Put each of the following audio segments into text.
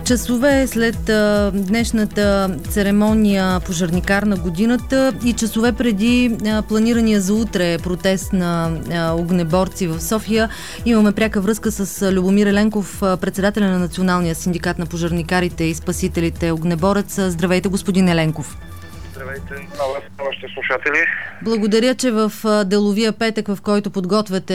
Часове след днешната церемония пожарникар на годината и часове преди планирания за утре протест на огнеборци в София, имаме пряка връзка с Любомир Еленков, председателя на Националния синдикат на пожарникарите и спасителите Огнеборец. Здравейте, господин Еленков. Здравейте на вас, вашите слушатели. Благодаря, че в деловия петък, в който подготвяте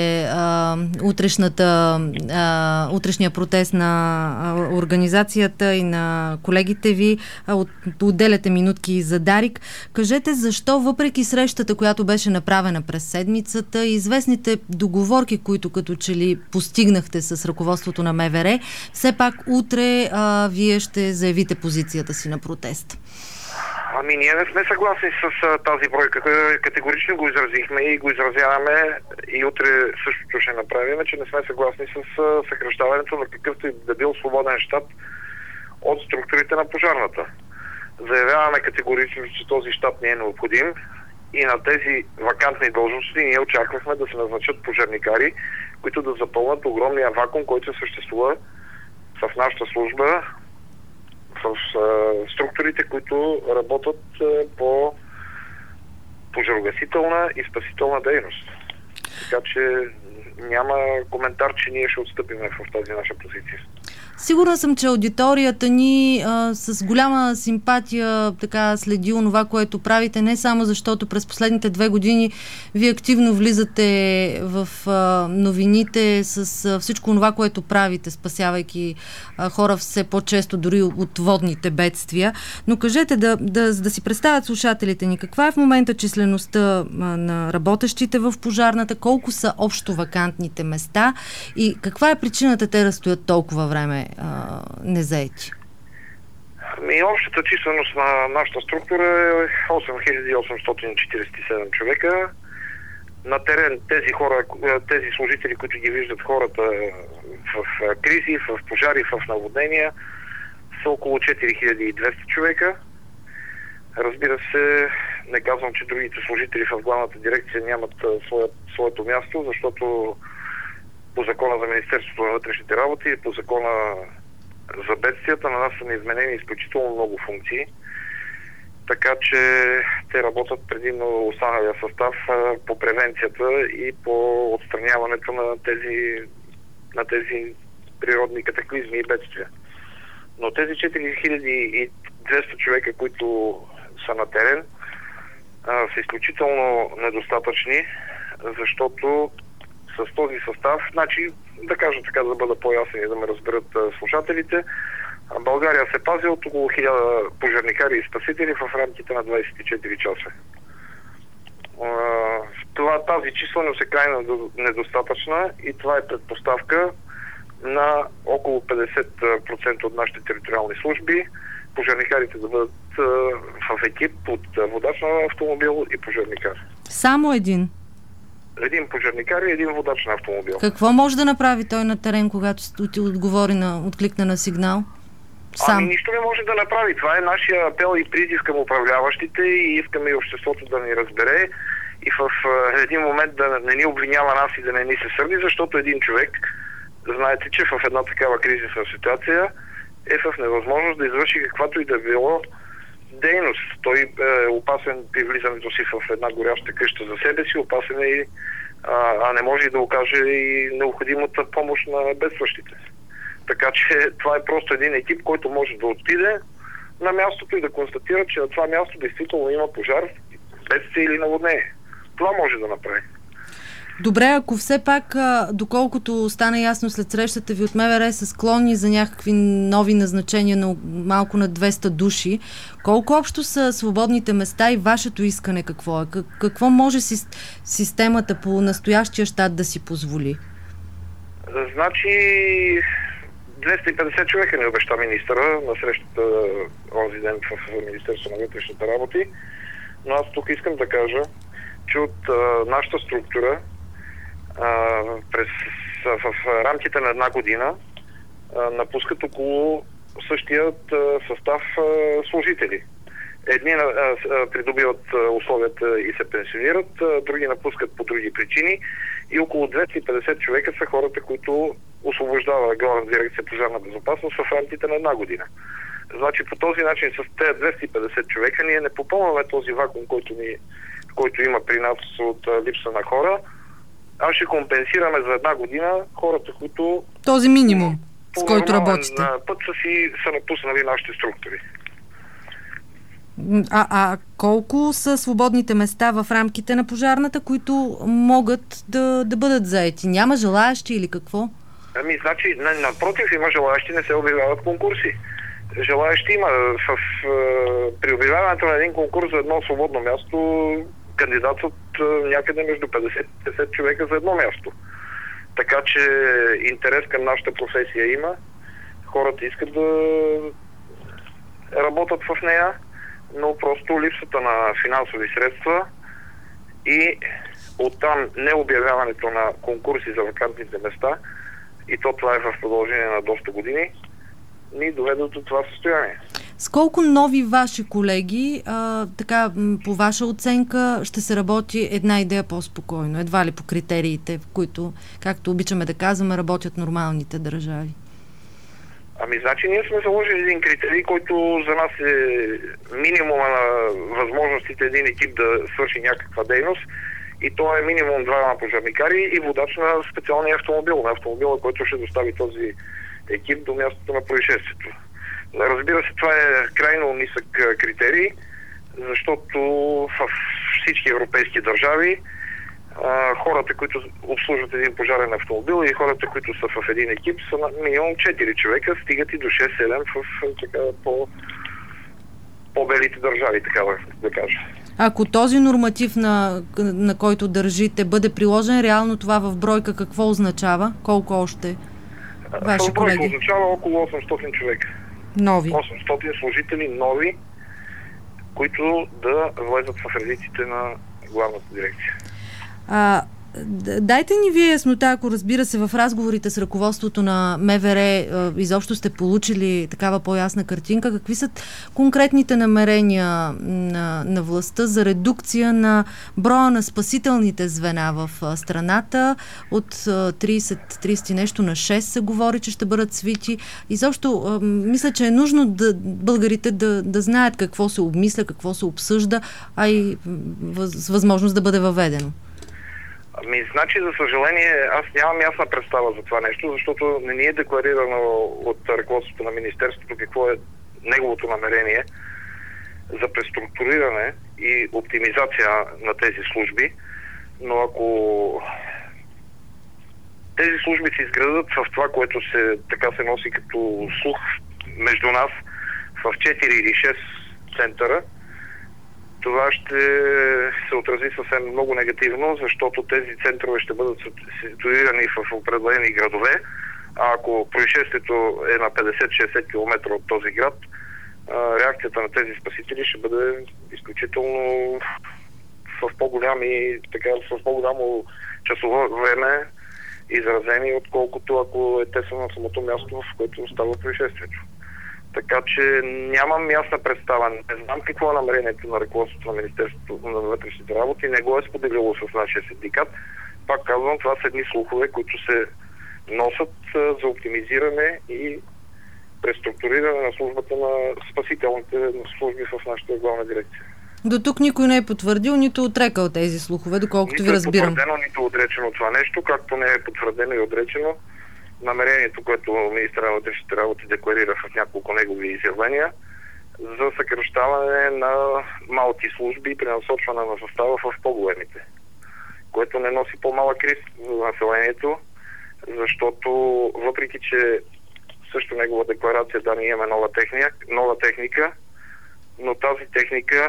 утрешния протест на организацията и на колегите ви, отделяте минутки за Дарик. Кажете защо, въпреки срещата, която беше направена през седмицата и известните договорки, които като че ли постигнахте с ръководството на МВР, все пак утре вие ще заявите позицията си на протест? Ами ние не сме съгласни с тази бройка. Категорично го изразихме и го изразяваме и утре същото ще направим, че не сме съгласни с съкращаването на какъвто и да бил свободен щат от структурите на пожарната. Заявяваме категорично, че този щат не е необходим и на тези вакантни длъжности ние очаквахме да се назначат пожарникари, които да запълнят огромния вакуум, който съществува в нашата служба, в структурите, които работят по пожарогасителна и спасителна дейност. Така че няма коментар, че ние ще отстъпим в тази наша позиция. Сигурна съм, че аудиторията ни с голяма симпатия така следи онова, което правите, не само защото през последните 2 години вие активно влизате в новините с всичко онова, което правите, спасявайки хора все по-често дори от водните бедствия. Но кажете, да си представят слушателите ни, каква е в момента числеността на работещите в пожарната, колко са общо вакантните места и каква е причината те да стоят толкова време незаети? Общата численост на нашата структура е 8847 човека. На терен тези служители, които ги виждат хората в кризи, в пожари, в наводнения, са около 4200 човека. Разбира се, не казвам, че другите служители в главната дирекция нямат своето място, защото по закона за Министерството на вътрешните работи и по закона за бедствията на нас са изменени изключително много функции. Така че те работят предимно останалия състав по превенцията и по отстраняването на тези природни катаклизми и бедствия. Но тези 4200 човека, които са на терен, са изключително недостатъчни, защото с този състав, да кажа така, да бъда по-ясен и да ме разберат слушателите, България се пази от около 1000 пожарникари и спасители в рамките на 24 часа. Тази численост е крайно недостатъчна и това е предпоставка на около 50% от нашите териториални служби пожарникарите да бъдат в екип от водач на автомобил и пожарникар. Само един? Един пожарникар и един водач на автомобил. Какво може да направи той на терен, когато откликне на сигнал? Нищо не може да направи. Това е нашия апел и призив към управляващите и искаме и обществото да ни разбере и в един момент да не ни обвинява нас и да не ни се сърди, защото един човек, знаете, че в една такава кризисна ситуация е в невъзможност да извърши каквато и да било дейност. Той е опасен при влизането си в една горяща къща за себе си, опасен е а не може да окаже и необходимата помощ на бедстващите. Така че това е просто един екип, който може да отиде на мястото и да констатира, че на това място действително има пожар, бедствие или наводнение. Това може да направи. Добре, ако все пак, доколкото стана ясно след срещата ви от МВР, са склонни за някакви нови назначения на малко над 200 души, колко общо са свободните места и вашето искане какво е? Какво може системата по настоящия щат да си позволи? 250 човека ни обеща министъра на срещата онзи ден в Министерството на вътрешните работи, но аз тук искам да кажа, че от нашата структура в рамките на 1 година напускат около същият състав служители. Едни придобиват условията и се пенсионират, други напускат по други причини и около 250 човека са хората, които освобождава Главна дирекция пожарна безопасност в рамките на 1 година. Значи по този начин с тези 250 човека ние не попълваме този вакуум, който има при нас от липса на хора, а ще компенсираме за 1 година хората, които... Този минимум, с който работите. На път са напуснали нашите структури. А колко са свободните места в рамките на пожарната, които могат да бъдат заети? Няма желаещи или какво? Значи, напротив, има желаещи, не се обявяват конкурси. Желаещи има. При обявяването на един конкурс за едно свободно място кандидатстват някъде между 50 и 50 човека за едно място. Така че интерес към нашата професия има. Хората искат да работят в нея, но просто липсата на финансови средства и оттам необявяването на конкурси за вакантните места, и това е в продължение на доста години, ни доведат до това състояние. С колко нови ваши колеги, така по ваша оценка, ще се работи една идея по-спокойно? Едва ли по критериите, в които, както обичаме да казваме, работят нормалните държави? Значи ние сме заложили един критерий, който за нас е минимума на възможностите един екип да свърши някаква дейност, и то е минимум 2 пожарникари и водач на специалния автомобил, на автомобила, който ще достави този екип до мястото на происшествието. Разбира се, това е крайно нисък критерий, защото в всички европейски държави хората, които обслужват един пожарен автомобил, и хората, които са в един екип, са на минимум 4 човека, стигат и до 6-7 в по-белите държави, така да кажа. Ако този норматив, на който държите, бъде приложен, реално това в бройка какво означава? Колко още ваши колеги? В бройка означава около 800 човека. Нови. 800 служители нови, които да влезат в редиците на главната дирекция. Дайте ни вие яснота, ако разбира се в разговорите с ръководството на МВР изобщо сте получили такава по-ясна картинка. Какви са конкретните намерения на властта за редукция на броя на спасителните звена в страната? От 30 нещо на 6 се говори, че ще бъдат свити. Изобщо мисля, че е нужно българите да знаят какво се обмисля, какво се обсъжда, а и с възможност да бъде въведено. Значи, за съжаление, аз нямам ясна представа за това нещо, защото не ни е декларирано от ръководството на Министерството какво е неговото намерение за преструктуриране и оптимизация на тези служби. Но ако тези служби се изградат в това, което така се носи като слух между нас в 4 или 6 центъра, това ще се отрази съвсем много негативно, защото тези центрове ще бъдат ситуирани в определени градове, а ако происшествието е на 50-60 км от този град, реакцията на тези спасители ще бъде изключително в по-голямо часово време изразени, отколкото ако те са на самото място, в което става происшествието. Така че нямам ясна представа. Не знам какво е намерението на ръководството на Министерството на вътрешните работи. Не го е споделило с нашия синдикат. Пак казвам, това са едни слухове, които се носят за оптимизиране и преструктуриране на службата на спасителните служби в нашата главна дирекция. До тук никой не е потвърдил, нито отрекал тези слухове, доколкото ви разбирам. Нито е потвърдено, нито отречено това нещо, както не е потвърдено и отречено намерението, което министъра на вътрешните работи декларира в няколко негови изявления за съкращаване на малки служби и пренасочване на състава в по-големите, което не носи по-малък риск за населението, защото въпреки, че също негова декларация, да, ние имаме нова техника, но тази техника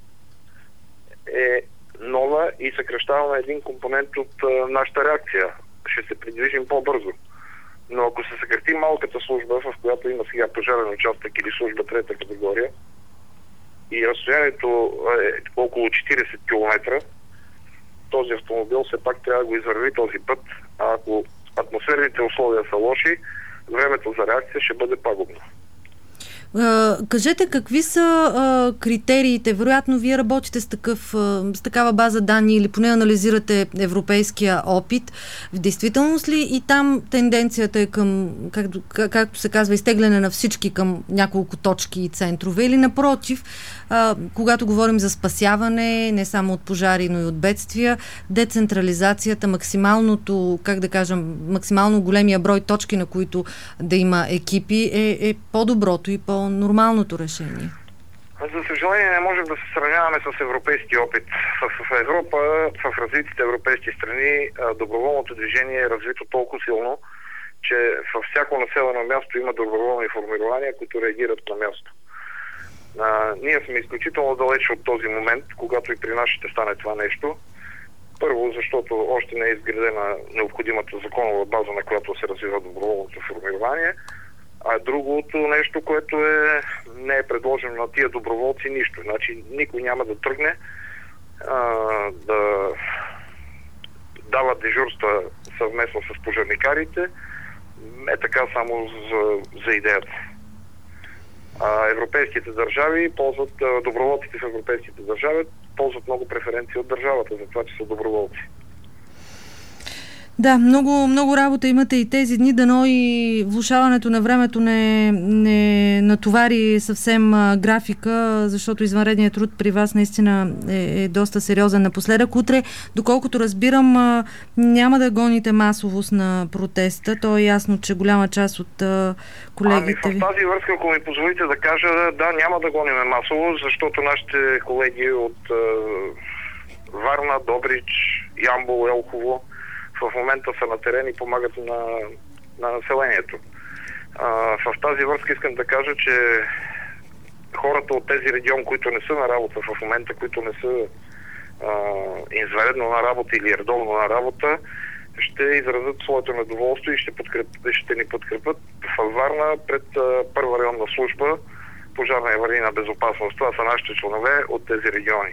е нова и съкращаваме един компонент от нашата реакция. Ще се придвижим по-бързо. Но ако се съкрати малката служба, в която има сега пожарен участък или служба 3-та категория, и разстоянието е около 40 км, този автомобил все пак трябва да го извърви този път, а ако атмосферните условия са лоши, времето за реакция ще бъде пагубно. Кажете, какви са критериите? Вероятно, вие работите с такава база данни или поне анализирате европейския опит. В действителност ли и там тенденцията е към, както се казва, изтегляне на всички към няколко точки и центрове? Или напротив, когато говорим за спасяване, не само от пожари, но и от бедствия, децентрализацията, максимално големия брой точки, на които да има екипи, е по-доброто и по-нормалното решение? За съжаление не можем да се сравняваме с европейски опит. В Европа, в развитите европейски страни, доброволното движение е развито толкова силно, че във всяко населено място има доброволни формирования, които реагират на място. Ние сме изключително далеч от този момент, когато и при нас ще стане това нещо. Първо, защото още не е изградена необходимата законова база, на която се развива доброволното формирование. А другото нещо, което не е предложено на тия доброволци, нищо. Значи никой няма да тръгне да дава дежурства съвместно с пожарникарите. Е така само за идеята. Европейските държави ползват, доброволците в европейските държави ползват много преференции от държавата за това, че са доброволци. Да, много работа имате и тези дни, дано и влошаването на времето не натовари съвсем графика, защото извънредният труд при вас наистина е доста сериозен напоследък. Утре, доколкото разбирам, няма да гоните масовост на протеста. То е ясно, че голяма част от колегите ви... В тази връзка, ако ми позволите да кажа, да, няма да гоним масово, защото нашите колеги от Варна, Добрич, Ямбол, Елхово в момента са на терен и помагат на населението. В тази връзка искам да кажа, че хората от тези регион, които не са на работа в момента, които не са извънредно на работа или редовно на работа, ще изразят своето недоволство и ще ни подкрепят в Варна пред първа районна служба пожарна и аварийна безопасност. Това са нашите членове от тези региони.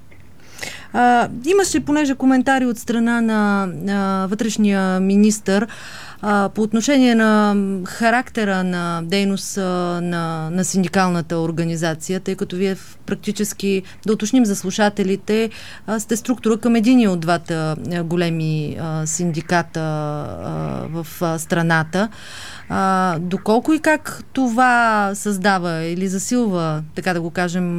Имаше, понеже коментари от страна на вътрешния министър по отношение на характера на дейност на синдикалната организация, тъй като вие практически, да уточним за слушателите, сте структура към единия от двата големи синдиката в страната. Доколко и как това създава или засилва, така да го кажем,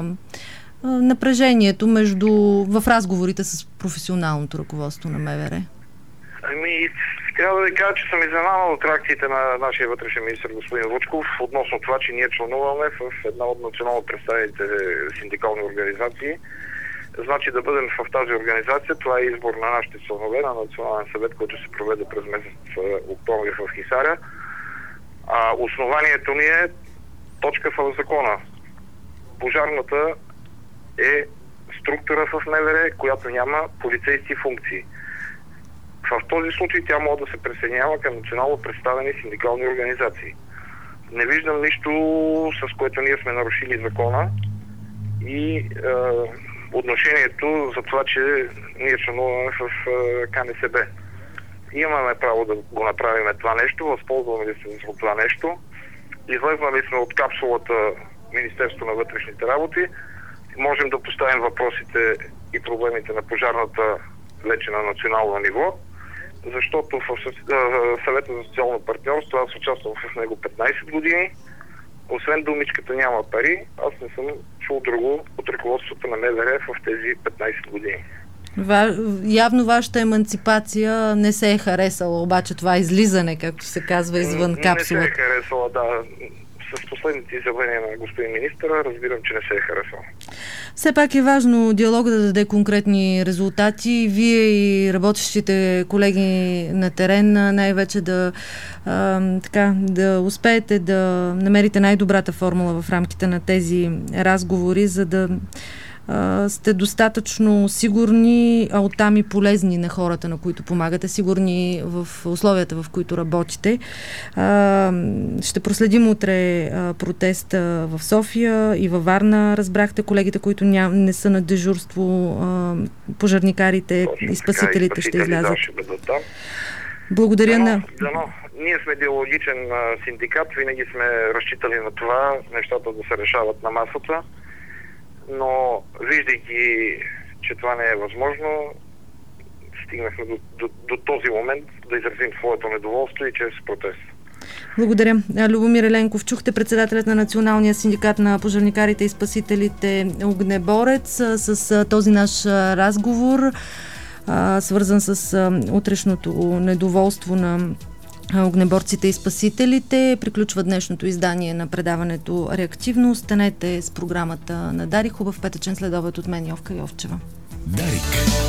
напрежението в разговорите с професионалното ръководство на МВР? Трябва да ви кажа, че съм изненадан от реакциите на нашия вътрешен министър господин Вучков относно това, че ние членуваме в една от национално представените синдикални организации. Значи да бъдем в тази организация, това е избор на нашите членове на Национален съвет, който се проведе през месец октомври в Хисаря. Основанието ни е точка в закона. Пожарната е структура в МВР, която няма полицейски функции. В този случай тя може да се присъединява към национално представени синдикални организации. Не виждам нищо, с което ние сме нарушили закона и отношението за това, че ние членуваме в КНСБ. Имаме право да го направим това нещо, възползваме ли се от това нещо. Излезнали сме от капсулата Министерство на вътрешните работи. Можем да поставим въпросите и проблемите на пожарната вече на национално ниво, защото в Съвета за социално партньорство аз участвам в него 15 години. Освен думичката няма пари, аз не съм чул друго от ръководството на МВР в тези 15 години. Явно вашата еманципация не се е харесала, обаче това излизане, както се казва, извън капсулата. Не се е харесала, да. С последните изявления на господин министъра разбирам, че не се е харесало. Все пак е важно диалога да даде конкретни резултати. Вие и работещите колеги на терен най-вече да успеете да намерите най-добрата формула в рамките на тези разговори, за да сте достатъчно сигурни, а оттам и полезни на хората, на които помагате, сигурни в условията, в които работите. Ще проследим утре протеста в София и във Варна. Разбрахте, колегите, които не са на дежурство, пожарникарите и спасителите ще излязат. Да, ще бъдат там. Благодаря ние сме диалогичен синдикат, винаги сме разчитали на това нещата да се решават на масата, но виждайки, че това не е възможно, стигнахме до този момент да изразим своето недоволство и чрез протест. Благодаря. Любомир Еленков, чухте председателят на Националния синдикат на пожарникарите и спасителите Огнеборец с този наш разговор, свързан с утрешното недоволство на огнеборците и спасителите. Приключва днешното издание на предаването Реактивно. Останете с програмата на Дарик. Хубав петъчен следобед от мен, Йовка Йовчева. Дарик.